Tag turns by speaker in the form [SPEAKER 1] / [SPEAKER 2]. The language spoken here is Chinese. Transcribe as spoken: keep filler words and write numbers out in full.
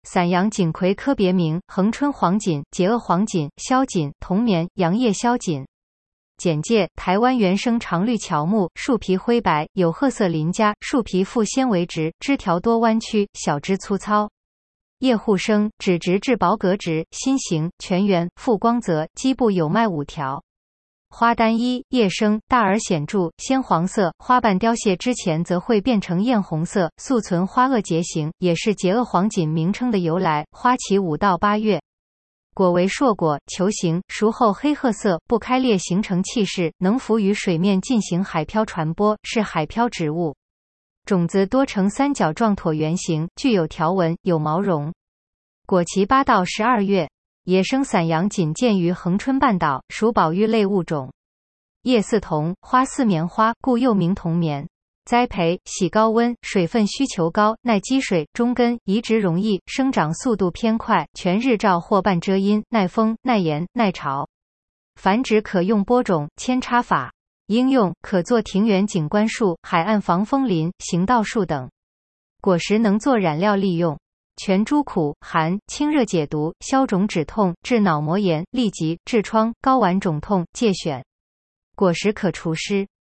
[SPEAKER 1] 散阳锦葵科别名：恒春黄锦、节萼黄锦、萧锦、铜棉、杨叶萧锦。简介：台湾原生常绿乔木，树皮灰白，有褐色鳞痂，树皮附纤维质，枝条多弯曲，小枝粗糙。叶互生，指直至薄格直，心形，全圆，附光泽，基部有脉五条。花单一，叶生，大而显著，鲜黄色，花瓣凋谢之前则会变成艳红色，素存花萼结形，也是节萼黄锦名称的由来。花期五到八月。果为硕果，球形，熟后黑褐色，不开裂形成气势，能浮于水面进行海漂传播，是海漂植物。种子多呈三角状椭圆形，具有条纹，有毛绒。果期八到十二月。野生散阳锦见于恒春半岛，属宝玉类物种。叶似桐，花似棉花，故又名桐棉。栽培：喜高温，水分需求高，耐积水，中根，移植容易，生长速度偏快，全日照或半遮阴，耐风、耐盐、耐潮。繁殖可用播种、扦插法。应用可做庭园景观树、海岸防风林、行道树等。果实能做染料利用。全株苦、寒、清热解毒，消肿止痛，治脑膜炎、痢疾、痔疮、睾丸肿痛，戒选。果实可除湿。